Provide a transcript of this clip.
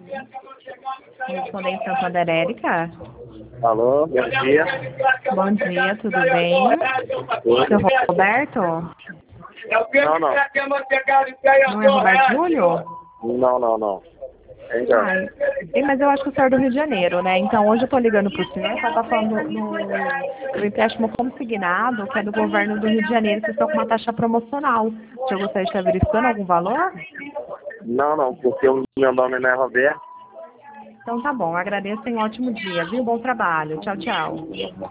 Correspondente Santander, Érica. Alô, bom dia. Bom dia, tudo bem? Seu Roberto? Não, não. Não é Roberto Júnior? Não. Então, Mas eu acho que o senhor é do Rio de Janeiro, né? Então hoje eu tô ligando pro senhor para estar falando do empréstimo consignado, que é do governo do Rio de Janeiro, vocês estão com uma taxa promocional. O senhor gostaria de estar verificando algum valor? não, porque o meu nome não é Roberto. Então tá bom, agradeço e um ótimo dia, viu? Bom trabalho. Tchau, tchau.